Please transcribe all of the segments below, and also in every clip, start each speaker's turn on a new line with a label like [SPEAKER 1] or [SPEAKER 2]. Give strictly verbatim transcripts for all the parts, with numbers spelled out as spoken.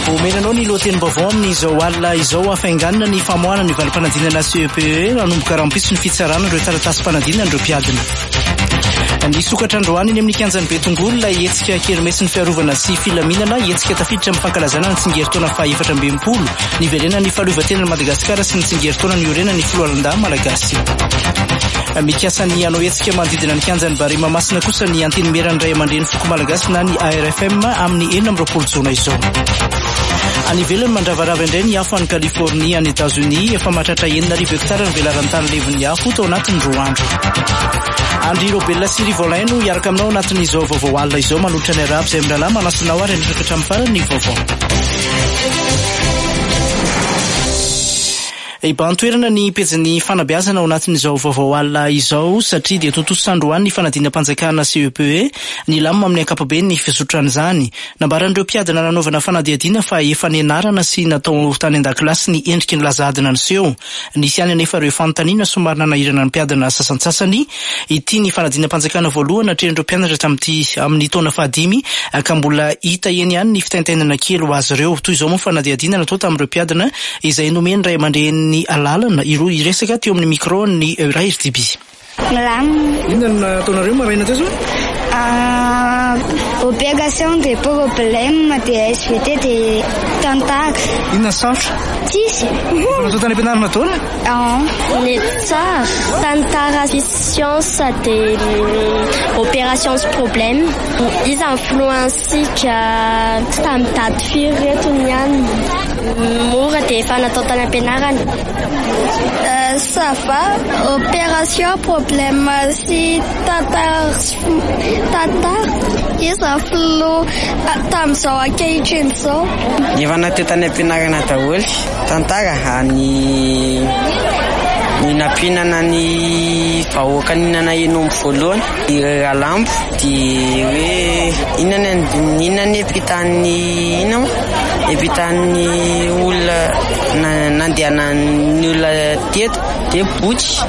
[SPEAKER 1] Omenanao ny lohatenim-baovao amin'izao alina izao afainganina ny famoahana ny valim-panadinana C E P E nanomboka rahampitso ny fitsarana ireo taratasy-panadinana ireo mpiadina. Ny sokatra androany eny amin'ny kianjan'ny Betongolo ilay hetsika kermesy ny fiarovana sy filaminana hetsika tafiditra amin'ny fankalazana ny tsingeritaona faha efatra amby enimpolo ny velena ny fahaleovan-tenan'i Madagasikara sy ny tsingeritaona ny orena ny filoalan-dahy malagasy. Mikasa ny anao hetsika manodidina ny kianjan'ny Barima Masina kosa ny antenimeran'ny ray aman-dreny foko malagasy na ny A R F M amin'ny enina amby roapolo jona izao. Any ivelany mandravarava indray ny afo any Californie any Etats-Unis efa mahatratra enina arivo hektara ny velaran'ny tany levon'ny afo tao anatin'ny roa andro. Andry Robella sy Rivolay no hiaraka aminao anatin'izao vaovao alina izao manolotra ny arabo izay mirahalahy manasinao ary ndraka hatramin'ny farany ny vaovao. Ibantoerana ny pejin'ny fanabeazana ao anatin'izao vaovao alina izao satria dia tontosandro any ny fanadina-panjakana C E P E ny lamima amin'ny ankapobeny ny fisotran'izany. Nambaran'ireo mpiadana nanaovana fanadihadiana fa efa nianarana sy natao tany an-dakilasy ny endriky ny lazadina niseho. Nisy any anefa ireo fanontaniana somary nanahirana ny mpiadana sasantsasany. Ity ny fanadina-panjakana voalohany atrehan'ireo mpianatra hatramin'ity amin'ny taona fahadimy ka mbola hita eny ihany ny fitaintainana kely ho azy ireo. Toy izao moa fanadihadiana natao tamin'ireo mpiadana izay nomeny ray aman-dreny ny alalana ireo iresaka teo amin'ny micro ny Ray R D B.
[SPEAKER 2] Inona nataonareo maraina teo zao?
[SPEAKER 3] Ah, opération de problème de S V T de tantara.
[SPEAKER 2] Inona sarotra?
[SPEAKER 3] Tsisy.
[SPEAKER 2] Natao tany am-pianarana taona?
[SPEAKER 3] Ah,
[SPEAKER 4] le tsara tantara science de opération problème. Izy influensika tamin'ny daty firy reto niany. Mora dia efa natao tany am-pianarana.
[SPEAKER 3] Ça va, opération problème si tantara tantara izy aflo tamin'izao ankehitriny izao.
[SPEAKER 5] Efa natao tany am-pianarana daholo tantara ny ny nampinana ny vahoaka ninana enombo voalohany ny alambo dia hoe inona inona ny epitan'ny inona epitan'ny olona nandehanan'ny olona teto dia botsy.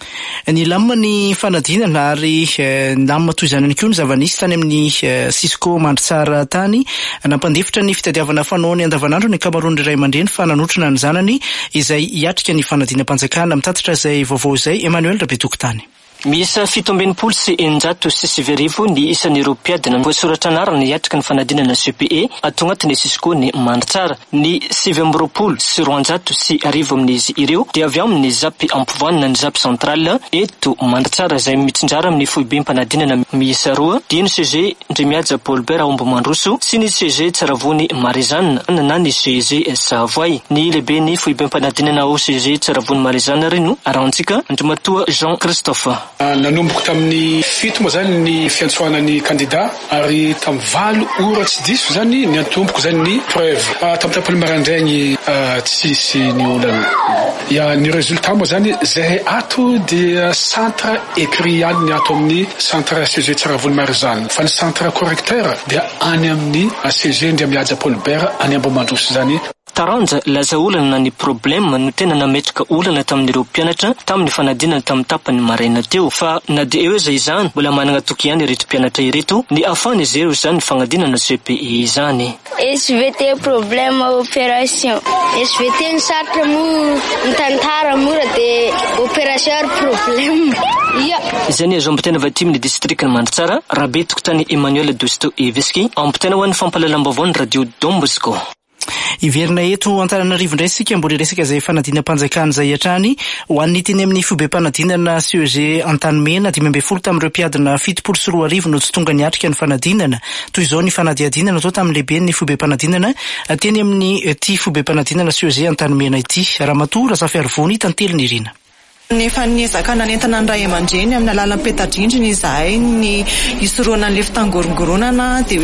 [SPEAKER 1] Ny lamima ny fanadinana ary lamima toy izany ihany koa ny zava-nisy tany amin'ny Cisco Mandritsara tany nampandefitra ny fitadiavana fanaony andavanandro ny ankamaroan'ny ray aman-dreny fa nanotrana ny zanany izay hiatrika ny fanadinam-panjakana mitatitra izay vaovao izay Emmanuel Rabetokotany.
[SPEAKER 6] Miisa fito ambin'ny polo sy eninjato sy sivy arivo ny isan'ireo mpiadina voasoratra anarana hiatrika ny fanadinana C E P E atao anatin'ny Cisco ny Mandritsara. Ny sivy amby roapolo sy roanjato sy arivo amin'izy ireo dia avy amin'ny zapy ampovoanina ny zapy central eto Mandritsara izay mitsinjara amin'ny foibem-panadinana miisa roa dia ny C G Ndrimiaja Paulbert Aombomandroso sy ny C G Tsaravony Marizana na ny C G Savoy. Ny lehibe ny foibem-panadinana ao C G Tsaravony Marizana reno arantsika Andrimatoa Jean Christophe.
[SPEAKER 7] Nanomboka tamin'ny fito moa zany ny fiantsoanan'ny kandida ary tamin'ny valo ora tsy diso zany ny antomboko zany ny preuve. Tamin'ny tampony marandraigny tsisy ny olana. Ya ny résultat moa zany zay ato dia centre écrit ihany ny ato amin'ny centre C G Tsaravony Marizana. Fa ny centre correcteur dia any amin'ny C G Ndrimiaja Paulbert any Ambomandroso zany.
[SPEAKER 6] Taranja laza olana ny problème no tena nametraka olana tamin'ireo mpianatra tamin'ny fanadinana tamin'ny tapany maraina teo fa na dia eo izay izany mbola manana toky ihany ireto mpianatra ireto ny ahafahana izy ireo izany fanadinana C E P E izany.
[SPEAKER 3] S V T problème opération. S V T ny sarotra moa ny tantara mora dia opération problème. Ya.
[SPEAKER 6] Izay ny azo ambitena vatimy ny distrikty Mandritsara Rabetokotany Emmanuel Dostoevsky ambitena ho an'ny fampahalalam-baovao ny radio Don Bosco.
[SPEAKER 1] Iverina eto Antananarivo indray sika mbola resaka izay fanadinam-panjakana izay hatrany ho an'ny teny amin'ny foibem-panadinana C E G Antanimena dimy ambin'ny folo tamin'ireo mpiadina fitopolo sy roa arivo no tsy tonga niatrika ny fanadinana. Toy izao ny fanadihadiana atao tamin'ny lehibe ny foibem-panadinana teny amin'ny ty foibem-panadinana C E G Antanimena ity. Ramatoa Razafy Arvony tantely ny Irina.
[SPEAKER 8] Nefa niezakana nentana ny ray aman-dreny amin'ny alalan'ny petadrindrina izahay ny isoroana ny fitangorongorona dia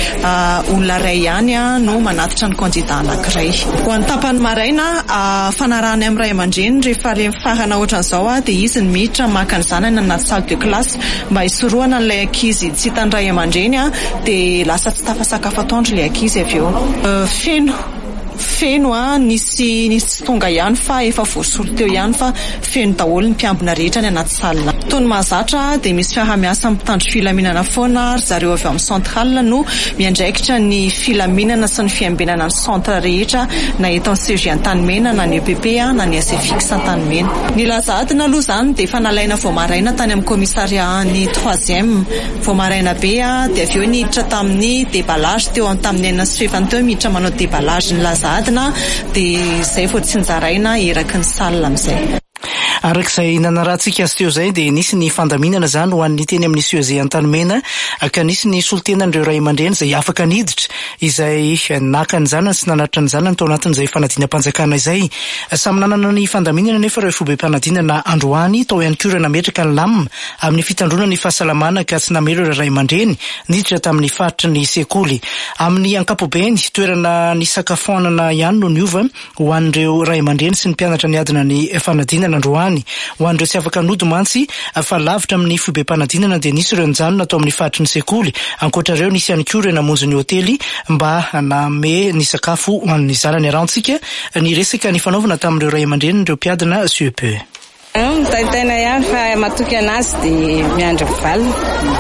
[SPEAKER 8] hoe olona ray ihany no manatitra ny kandida anankiray. Ho an'ny tapany maraina fanarahany amin'ny ray aman-dreny rehefa farana ohatran'izao dia izy ny miditra maka ny zanany anaty salle de classe mba isoroana n'ilay ankizy tsy hitany ray aman-dreny dia lasa tsy tafasakafo atoandro ilay ankizy avy eo. Feno feno a nisy nisy tonga ihany fa efa voasolo teo ihany fa feno daholo ny mpiambina rehetra ny anaty salina. Tony mahazatra dia misy fiarah-miasa amin'ny mpitandro filaminana foana ary zareo avy amin'ny centrale no miandraikitra ny filaminana sy ny fiambinana ny centre rehetra na eto amin'ny C E G Antanimena na ny E P P na ny S F X Antanimena. Ny lazadina aloha izany dia efa nalaina voamaraina tany amin'ny commissariat ny troisième voamaraina be a dia avy eo niditra tamin'ny déballage teo tamin'ny enina sy fefany teo miditra manao déballage ny lazadina dia izay vao tsy nzaraina eraky ny salina amin'izay.
[SPEAKER 1] Arak'izay nanarahantsika azy teo izay dia nisy ny fandaminana izany ho an'ny teny amin'ny C E G Antanimena ka nisy ny solontenan'ireo ray aman-dreny izay afaka niditra izay naka ny zanany sy nanatitra ny zanany tao anatin'izay fanadina-mpanjakana izay. Samy nanana ny fandaminana nefa ireo fobe-mpanadinana androany tao ihany koa ireo nametraka ny lamina amin'ny fitandrona ny fahasalamana ka tsy namelo ireo ray aman-dreny niditra tamin'ny faritry ny sekoly. Amin'ny ankapobeny toerana ny sakafoanana ihany no niova ho an'ireo ray aman-dreny sy ny mpianatra niadina ny fanadinana androany. Ho an'ireo tsy afaka nody mantsy fa lavitra amin'ny fobe-mpanadinana dia nisy ireo nijanona tao amin'ny faritry ny sekoly. Ankoatrareo nisy ihany koa ireo namonjy ny hotely mba haname ny sakafo ho an'ny zanany. Arantsika ny resaka ny fanaovana tamin'ireo ray aman-dreny ireo mpiadina C E P E.
[SPEAKER 9] Mitaitaina ihany fa matoky anazy dia miandry mivalina.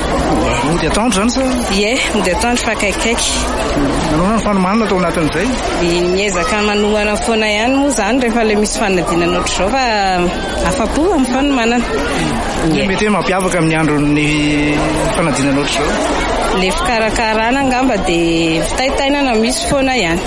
[SPEAKER 1] Mody atandro izany sa?
[SPEAKER 9] Ie, mody atandro fa akaikikaiky.
[SPEAKER 1] Nanao ny fanomanana tao anatin'izay?
[SPEAKER 9] Miezaka manohana foana ihany moa izany rehefa ilay misy fanadinana ohatr'izao fa afa-po amin'ny fanomanana.
[SPEAKER 1] Mety hoe mampiavaka amin'ny andron'ny fanadinana ohatr'izao?
[SPEAKER 9] Le fikarakarana angamba dia fitaitainana misy foana ihany.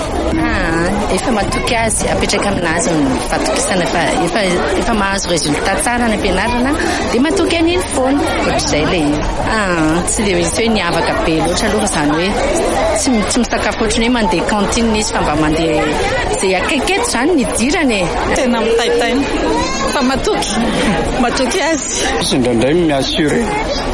[SPEAKER 10] Ah, efa matoky azy apetraka aminazy ny fatokisana fa efa efa mahazo résultat tsara ny ampianarana dia matoky an'iny foana ohatr'izay ilay ah tsy dia misy hoe niavaka be loatra aloha izany hoe tsy tsy misakafo ohatrany hoe mandeha cantine izy fa mba mandeha izay akaiketo izany ny dirany e.
[SPEAKER 9] Tena mitaitaina fa matoky matoky azy.
[SPEAKER 11] Izy indraindray miassuré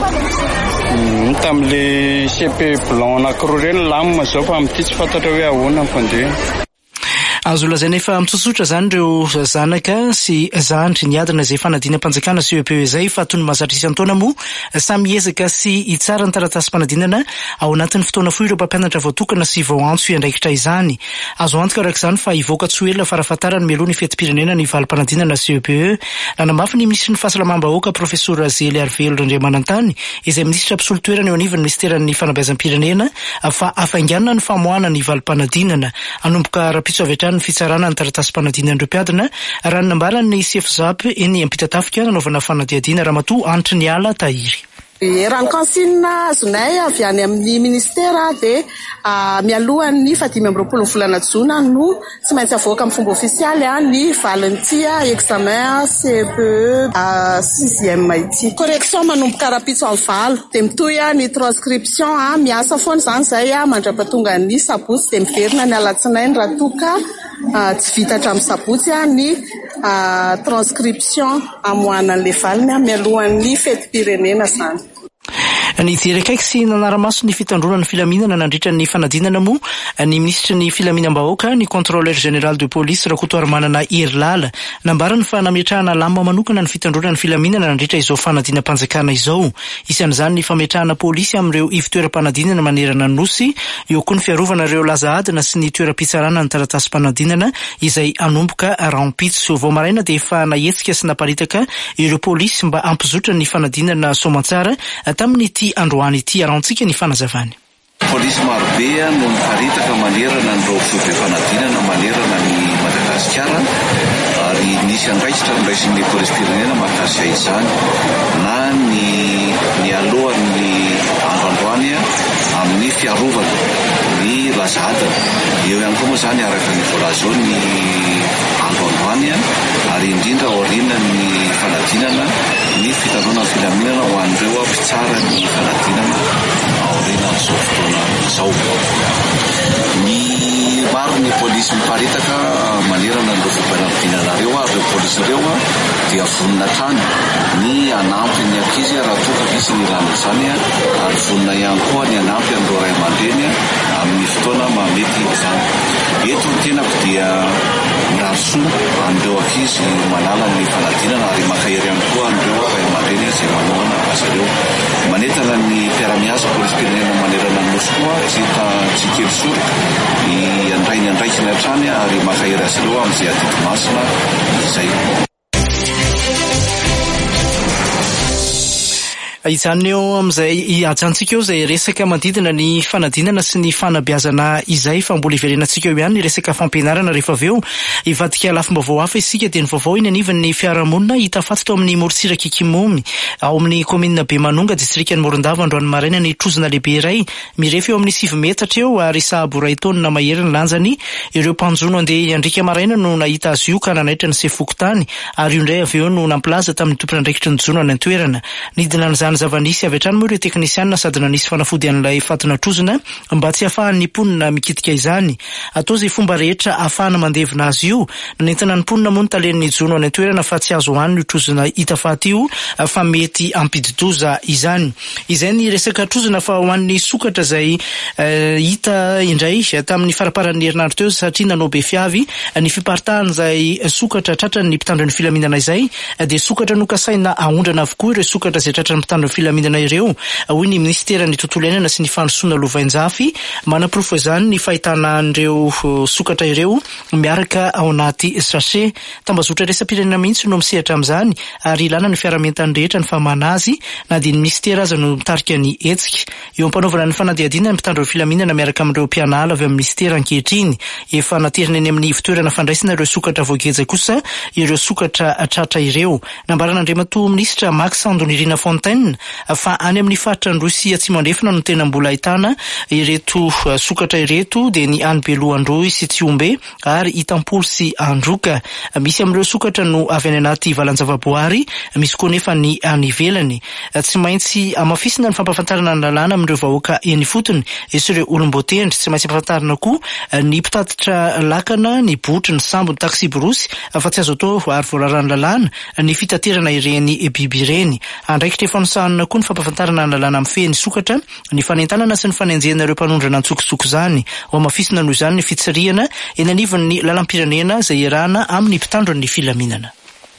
[SPEAKER 11] tamin'le C P blanc anankiroa ireny lamina izao fa amin'ity tsy fantatra hoe ahoana ny fandeha.
[SPEAKER 1] Azo lazaina efa mitsotsotra izany ireo zanaka sy zandry niadina izay fanadinam-panjakana C E P E izay fa toy ny mahazatra isan-taona moa samy ezaka sy hitsara ny taratasy-panadinana ao anatin'ny fotoana fohy ireo mpampianatra voatokana sy vao antso iandraikitra izany. Azo antoka arak'izany fa hivoaka tsy ho ela farafahatarany mialoha ny fetim-pirenena ny valim-panadinana C E P E. Nanamafy ny ministry ny fahasalamam-bahoaka Profesor Zely Arvelo Randriamanantany izay minisitra mpisolo toerana eo anivon'ny ministeran'ny fanabeazam-pirenena fa hafainganana ny famoahana ny valim-panadinana anomboka rapitso avy hatrany fitsarana ny taratasy-panadinana ireo mpiadina raha ny nambaran'ny C F Z A P eny Ampitatafika nanaovana fanadiadiana Ramatoa Antry ny Ala Tahiry.
[SPEAKER 12] Raha ny kansinina azonay avy any amin'ny ministera dia mialohan'ny fadimy amby roapolo volana Jona no tsy maintsy avoaka amin'ny fomba ofisialy ny valentia examen C E P E sixième ity. Correction manomboka rapitso amin'ny valo dia mitohy ny transcription miasa foana izany izay mandrapatonga ny sabotsy dia miverina ny alatsinainy raha toka tsy vita hatramin'ny sabotsy ny transcription amohanan'le valiny mialohan'ny fetim-pirenena izany.
[SPEAKER 1] Ny direkaiky sy nanaramaso ny fitandrona ny filaminana nandritra ny fanadinana moa ny ministry ny filaminam-bahoaka ny contrôleur général de police Rakotoary Manana Irilala nambarany fa nametrahana lamba manokana ny fitandrona ny filaminana nandritra izao fanadinam-panjakana izao. Isan'izany ny fametrahana polisy amin'ireo ivy-toeram-panadinana manerana ny nosy, eo koa ny fiarovana ireo laza adina sy ny toeram-pitsarana ny taratasy-panadinana izay anomboka rampitso. Vao maraina dia efa nahetsika sy naparitaka ireo polisy mba ampizotra ny fanadinana soamantsara tamin'ny ity androany ity. Arantsika ny fanazavany.
[SPEAKER 13] Polisy marobe no miparitaka manerana n'ireo fobe-panadinana manerana ny Madagasikara ary nisy andraikitra niraisin'ny polis-pirenena mahakasika izany na ny ny alohan'ny androandroany amin'ny fiarovana ny lazadina. Eo ihany koa moa izany araka ny voalazao ny androandroany ary indrindra aoriana ny fanadinana ny fitandrona ny filaminana ho an'ireo mpitsara ny fanadinana aoriana amin'izao fotoana izao. Ny maro ny polisy miparitaka manerana n'ireo fobe-panadinana ireo ary ireo polisy ireo dia vonona trany ny anampy ny ankizy raha toka misy ny lana izany ary vonona ihany koa ny anampy amin'ireo ray aman-dreny amin'ny fotoana mamety izany. Eto ny tenako dia mirary soa amin'ireo ankizy manala ny fanadinana ary makahery ihany koa amin'ireo ray aman-dreny izay manohana azy ireo. Manentana ny mpiara-miasa polis-pirenena manerana ny nosy koa tsy hita tsy kely soroka ny andrainy andraikina hatrany ary mahahery azy ireo amin'izay atidy masina izay.
[SPEAKER 1] Izany eo amin'izay ajantsika eo izay resaka manodidina ny fanadinana sy ny fanabeazana izay fa mbola iverenantsika eo ihany ny resaka fampianarana rehefa avy eo ivadika lafim-baovao hafa isika dia ny vaovao iny anivan'ny fiarahamonina hita faty tao amin'ny morontsiraka Kimomy ao amin'ny komina Bemanonga distrikan'ny Morondava androany maraina ny trozona lehibe iray mirefy eo amin'ny sivy metatra eo ary sahabo iray taona mahery ny lanjany ireo mpanjono andeha andrika maraina no nahita azy io ka nanaitra ny sefokotany ary io indray avy eo no nampilaza tamin'ny tompon'andraikitry ny jono any an-toerana nidina n'izany zava-nisy avy hatrany moa ireo teknisianina sady nanisy fanafody an'ilay fatona trozona mba tsy ahafahan'ny mponina mikitika izany atao izay fomba rehetra ahafahana mandevina azy io nanentana ny mponina moa ny talen'ny jono any an-toerana fa tsy azo hoaniny io trozona hita faty io fa mety ampididoza izany. Izay ny resaka trozona fa ho an'ny sokatra izay uh, hita indray tamin'ny faraparan'ny herinandro teo satria nanao be fiavy ny fiparitahan' izay sokatra tratran'ny mpitandron'ny filaminana izay dia sokatra nokasaina ahondrana avokoa ireo sokatra izay tratran'ny mpitandron'ny filaminana ireo hoy ny ministeran'ny tontolo iainana sy ny fandrosoana lovainjafy manaporofo izany ny fahitana an'ireo sokatra ireo miaraka ao anaty sachet. Tambazotra resam-pirenena mihitsy no misehatra amin'izany ary ilana ny fiaramentany rehetra ny famana azy na dia ny ministera aza no mitarika ny hetsika eo ampanaovana ny fanadihadiana ny mpitandron'ny filaminana miaraka amin'ireo mpianala avy amin'ny ministera ankehitriny efa naterina eny amin'ny fitoerana fandraisana ireo sokatra voageja kosa ireo sokatra tratra ireo. Nambaran'Andriamatoa minisitra Max Andonirina Fontaine fa any amin'ny faritra ny Rosia atsimo andrefana no tena mbola ahitana ireto sokatra ireto dia ny any Belohandroy sy Tsiombe ary Itampolo sy Androka. Misy amin'ireo sokatra no avy any anaty valanjavaboary misy koa nefa ny any ivelany. Tsy maintsy amafisina ny fampafantarana ny lalàna amin'ireo vahoaka eny fotony sy ireo olombotendry. Tsy maintsy ampafantarana koa ny mpitatitra lakana, ny botry, ny sambo, ny taksi borosy fa tsy azo atao ary voararany lalàna ny fitaterana ireny biby ireny. Andraikitra efa nosahana koa ny fampafantarana ny lalàna amin'ny fehiny sokatra ny fanentanana sy ny fanenjehana ireo mpanondrana antsokosoko izany. Ao amafisina noho izany ny fitsirihana eny anivon'ny lalam-pirenena izay iarahana amin'ny mpitandron'ny filaminana.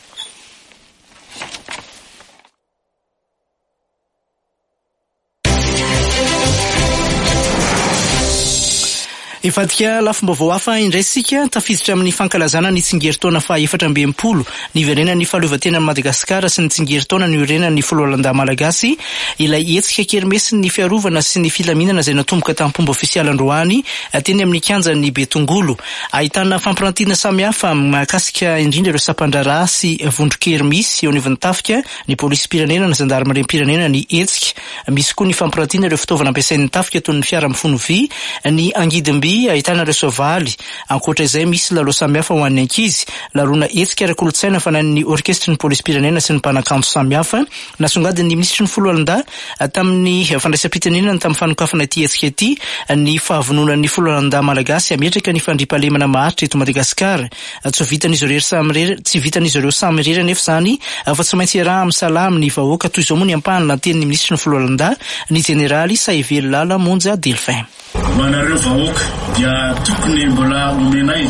[SPEAKER 1] Ifadika lafim-baovao hafa indray sika tafiditra amin'ny fankalazana ny tsingeritaona faha efatra amby enimpolo ny iverenan'ny fahaleovantenan'i Madagasikara sy ny tsingeritaona ny iorenan'ny filohalandahy malagasy ilay hetsika kermesy ny fiarovana sy ny filaminana izay natomboka tamin'ny pomba ofisialy androany teny amin'ny kianjan'ny Betongolo. Ahitana fampirantiana samihafa mahakasika indrindra ireo sapan-draharaha sy vondron-kery misy eo anivon'ny tafika ny polisy pirenena, ny zandarmeriam-pirenena, ny hetsika. Misy koa ny fampirantiana ireo fitaovana ampiasain'ny tafika toy ny fiara mifono vy, ny angidimby ahitana ireo soavaly. Ankoatra izay misy lalao samihafa ho an'ny ankizy, laroana hetsika ara-kolontsaina fanan'ny orkestry ny polisy pirenena sy ny mpanakanto samihafa. Nasongadin'ny ministry ny filohalandahy tamin'ny fandraisam-pitenenana tamin'ny fanokafana ity hetsika ity ny fahavononan'ny filohalandahy malagasy ametraka ny fandriampahalemana maharitra eto Madagasikara. Tsy vitan'izy ireo samy rera, tsy vitan'izy ireo samy rera nefa izany fa tsy maintsy iaraha amin'ny salamy ny vahoaka toy izao moa ny ampahana tenin'ny ministry ny filohalandahy ny jeneraly Saively Lala Monja Delphin.
[SPEAKER 14] Manareo vahoaka dia tokony mbola omenay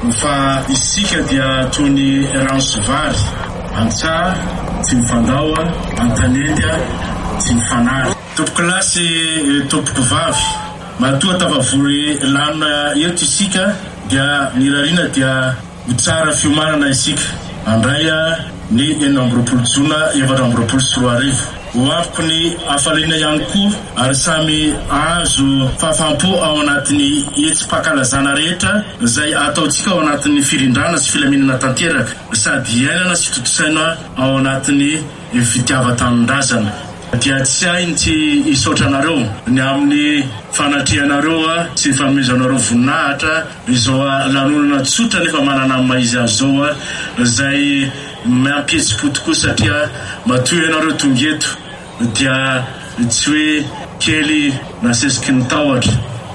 [SPEAKER 14] fa isika dia toy ny ranso vary antsara tsy mifandawa antanety tsy mifanary. Tompoko lasy tompoko vavy matoa tavavory lana eto isika dia nirarina dia tsara fiomanana isika andraya ny enina amby roapolo jona efatra amby roapolo sy roa arivo. Hoaviko ny afaliana ihany koa ary samy azo fahafaham-po ao anatin'ny hetsym-pankalazana rehetra izay ataontsika ao anatin'ny firindrana sy filaminana tanteraka sady iainana sy totosaina ao anatin'ny fitiavan-tanindrazana. Dia tsy hainy tsy hisaotra anareo ny amin'ny fanatrianareo sy fanomezanareo voninahitra izao lanonana tsotra nefa manana amin'ny maizy azy zao izay mampihetsi-poto koa satria matoy ianareo tongeto dia tsy hoe kely nasesiky ny tahotra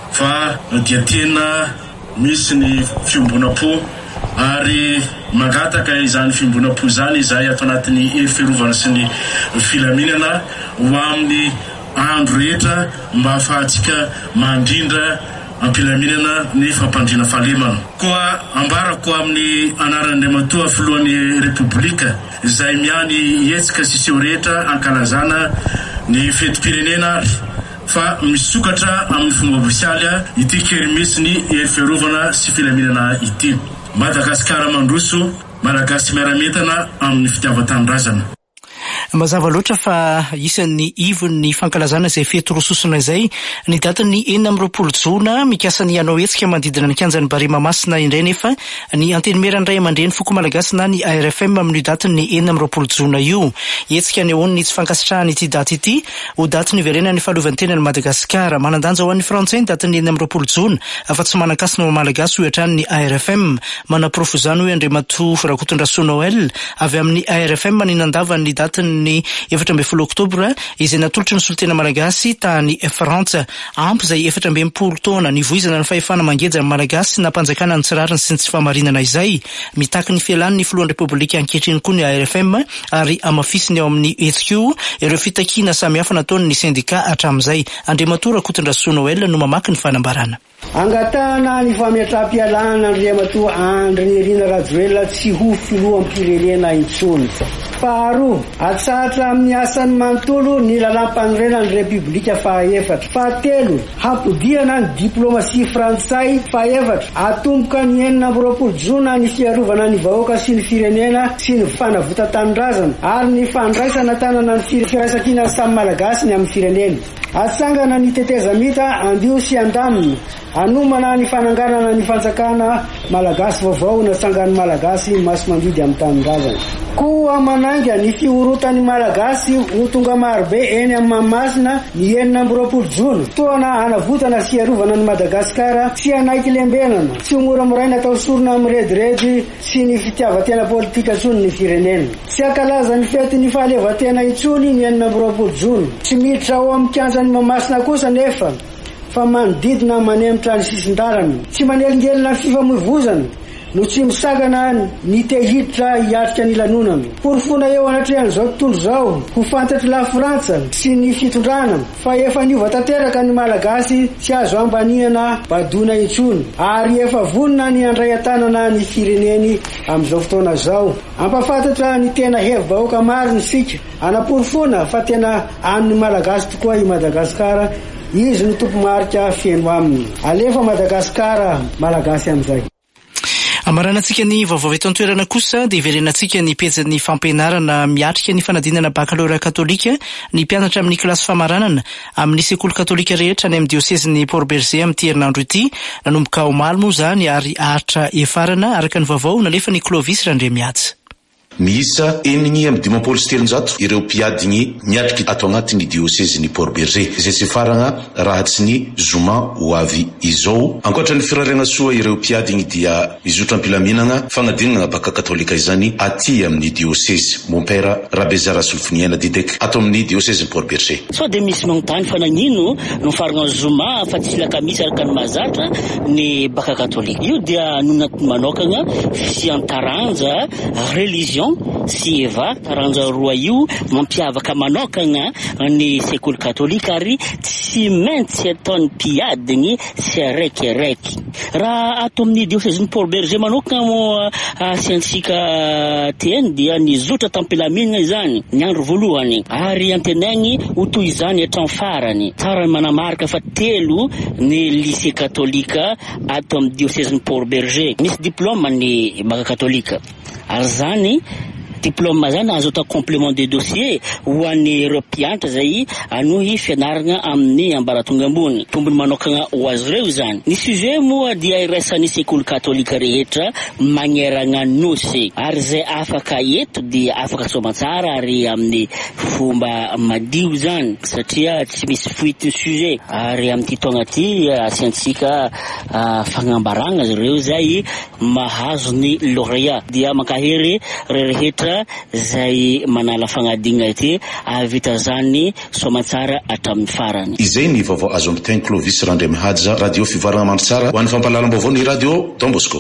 [SPEAKER 14] fa dia tena misy ny fiombona-po ary mangataka izany fiombona-po izany izay ato anatin'ny fiarovana sy ny filaminana ho amin'ny andro rehetra mba ahafahantsika mandrindra ampilaminana ny fampandriana fahalemana. Koa ambarako amin'ny anaran'Andriamatoa filohan'ny Repoblika izay miany hetsika sy seho rehetra ankalazana ny fetim-pirenena ary fa misokatra amin'ny fomba ofisialy ity kerimesiny fiarovana sy filaminana ity. Madagasikara mandroso, Malagasy miara-metana amin'ny fitiavan-tanindrazana.
[SPEAKER 1] Mazava loatra fa isan'ny ivon'ny fankalazana izay fety rososona izay ny datin'ny enina amby roapolo jona mikasa ny anao hetsika manodidina ny kianjan'ny Barima Masina indray nefa ny anteny merany ray aman-dreny foko malagasy na ny A R F M amin'ny datin'ny enina amby roapolo jona io. Hetsika ny ahoany tsy fankasitrahany ity daty ity ho daty niverenan'ny fahaleovantenan'ny Madagasikara. Manandanja ho an'ny Frantsay ny datin'ny enina amby roapolo jona afa tsy manan-kasina malagasy ho hatrany ny A R F M. Manaprofo izany hoe Andriamatoa Rakotondraso Noël avy amin'ny A R F M maninandava ny datin'ny ny efatra amby folo oktobra izay natolotry ny solotena malagasy tany Frantsa. Ampy izay efatra amby enimpolo taona nivoizana ny fahefana mangejana malagasy nampanjakana ny tsirariny sy ny tsy fahamarinana izay. Mitaky ny fialan'ny filohan'ny repoblika ankehitriny koa ny A R F M ary amafisiny ao amin'ny H Q ireo fitakiana samihafa nataony ny sindika hatramin'izay. Andriamatoa Rakotondraso Noël no mamaky ny fanambarana.
[SPEAKER 15] Angatana ny fametraha-pialana Andriamatoa Andry Nirina Rajoelina tsy ho filoham-pirenena intsony. Faharoa, atsatra amin'ny asany manontolo ny lalam-panorenan'ny Repoblika fahaefatra. Fahatelo, hampodiana ny diplomasia Frantsay. Fahaefatra, atomboka ny enina amby roapolo jona ny fiarovana ny vahoaka sy ny firenena sy ny fanavotan-tanindrazana ary ny fandraisana tanana ny firaisankina samy malagasy ny amin'ny firenena. Atsangana ny tetezamita andio sy andamina. Anomana ny fananganana ny fanjakana malagasy vaovao na tsangany malagasy maso mandidy amin'ny tanindrazana. Koa mananga ny fiorotany malagasy ho tonga marobe eny amin'ny Mahamasina ny enina amby roapolo jona. Fotoana hanavotana sy hiarovana ny Madagasikara tsy anaiky lembenana, tsy moramora natao sorona amin'ny rediredy sy ny fitiavatena politika intsony ny firenena. Tsy akalaza ny fety ny fahaleovatena intsony ny enina amby roapolo jona. Tsy miditra ao amin'ny kianjan'ny Mahamasina kosa nefa fa manodidina manemitra ny sisin-dalana. Tsy manelingelina ny fifamoivoizana no tsy misagana ny tehiditra hiatrika ny lanonana. Porofona eo anatrehan'izao tontolo izao ho fantatry la Frantsa sy ny fitondrana fa efa niova tanteraka ny malagasy tsy azo ambaninana badona intsony ary efa vonona ny andray an-tanana ny fireneny amin'izao fotoana izao. Ampafantatra ny tena hevi-bahoaka mariny sika, anaporofona fa tena amin'ny malagasy tokoa i Madagasikara. Izy no tompo marika fieno aminy. Alefa Madagasikara malagasy amin'izay.
[SPEAKER 1] Amaranantsika ny vaovao eto an-toerana kosa dia iverenantsika ny pejany fampianarana miatrika ny fanadinana baccalauréat katolika ny mpianatra amin'ny kilasy famaranana amin'ny sekoly katolika rehetra any amin'ny dioseziny Port Berger amin'ity herinandro ity. Nanomboka omaly moa izany ary ahatra efarana araka ny vaovao nalefa ny Clovis Randremiatsy.
[SPEAKER 16] Miisa eniny amin'ny dimampolo sy telonjato ireo mpiadiny miatrika ato anatin'ny dioseziny Port Berger izay tsy farana raha tsy ny zoma ho avy izao. Ankoatra ny firarena soa ireo mpiadiny dia izotra ampilaminana fanadinana baka katolika izany aty amin'ny dioseze Mompera Rabezara Solofoniana Didek ato amin'ny dioseziny Port Berger.
[SPEAKER 17] Sao dia misy manontany fa nagnino no farana zoma fa tsy lakamisy araka ny mahazatra ny baka katolika. Io dia nonatiny manokana fisian-taranja religion sy eva taranja roa io mampiavaka manokana ny sekoly katolika ary tsy maintsy ataon'ny mpiadiny sy araikiaraiky. Raha ato amin'ny dioseziny Port Berger manokana mo asiantsika teny dia nizotra tampilaminana izany ny andro voalohany ary antenaigny ho toy izany hatrany farany. Tsara manamarika fa telo ny lycée katolika ato amin'ny dioseziny Port Berger misy diplôme ny baka katolika. Ary zany diplôme zany azo atao complément de dossier ho an'ny ireo mpianatra zay anohy fianarana amin'ny ambaratonga ambony. Tombony manokana ho azy ireo zany. Ny sujet moa dia irasan'ny sekoly katolika rehetra magnerana nosy ary zay afaka eto dia afaka somatsara ary amin'ny fomba madio zany satria tsy misy fuite sujet ary amin'ity taona ty asiantsika fagnambarana azy ireo zay mahazo ny lauréat dia makahery rehetra zay manala fagnadina ity avita zany somatsara hatramin'ny farany.
[SPEAKER 16] Izay ny vaovao azo amin'ny teny Clovis Randremihaja radio fivarana mandry ho an'ny fampalalam-baovao ny radio Don Bosco.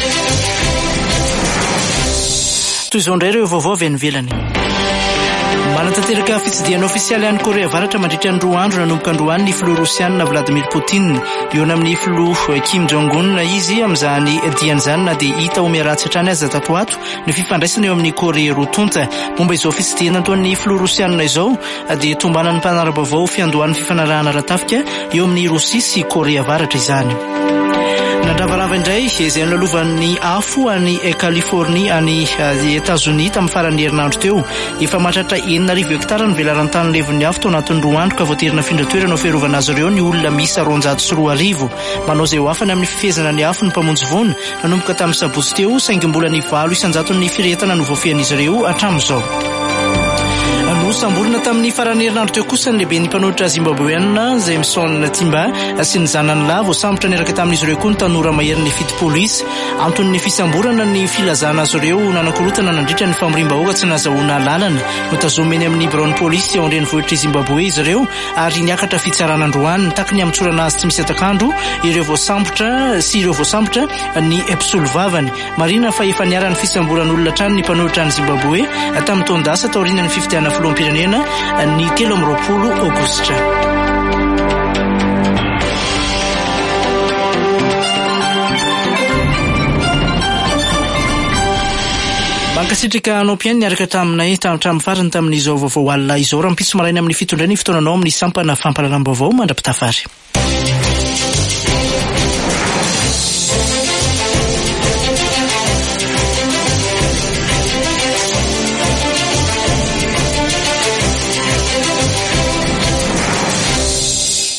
[SPEAKER 1] Toy izao indray ireo vaovao avy any ivelany. Manatanteraka fitsidiana ofisialy any Korea Avaratra mandritra ny roa andro nanomboka androany ny filoha Rosiana Vladimir Poutine eo amin'ny filoha Kim Jong-un izy amin'izany dian'izany na dia hita ho miaratsy hatrany azy tato ato ny fifandraisana eo amin'ny Korea roa tonta. Momba izao fitsidiana ataon'ny filoha Rosiana izao dia tombanan'ny mpanara-baovao fiandohan'ny fifanarahana ratafika eo amin'ny Rosia sy Korea Avaratra izany. Nandravarava indray izay nalovany afo any California any Etats-Unis tamin'ny faran'ny herinandro teo. Efa mahatratra enina arivo hektara ny velaran-tany levon'ny afo tao anatin'ny roa andro ka voaterina findran-toerana ho fiarovana azy ireo ny olona misy roanjato sy roa arivo. Manao izay ho afany amin'ny fifehezana ny afo ny mpamonjy voany nanomboka tamin'ny sabotsy teo saingy mbola ny valo isanjato ny firetana no voafian'izy ireo hatramin'izao. Samborina tamin'ny faran'ny herinandro teo kosa ny lehiben'ny mpanohitra Zimbabweana Jameson Timba sy ny zanany lahy voasambotra niaraka tamin'izy ireo koa ny tanora maherin'ny fity polisy. Anton'ny fisamborana ny filazana azy ireo nanakorotana nandritra ny famorim-bahoaka tsy nahazoana lalana notazomeny amin'ny biron'ny polisy ao an-drenivohitr'i Zimbabwe izy ireo ary niakatra fitsarana androany takiny amitsorana azy tsy misy atakandro ireo voasambotra sy ireo voasambotra ny mpisolovavany. Marina fa efa niara ny fisamboran'olona trano ny mpanohitra ny Zimbabwe tamin'ny taondasa taorian'ny fifitiana filoha pirenena ny telo amby roapolo aogositra. Mankasitrika anao piany niaraka taminay tamin'ny farany tamin'izao vaovao alina izao raha mpisy maraina amin'ny fitondrany fotoananao amin'ny sampana fampalalam-baovao mandrapitafary.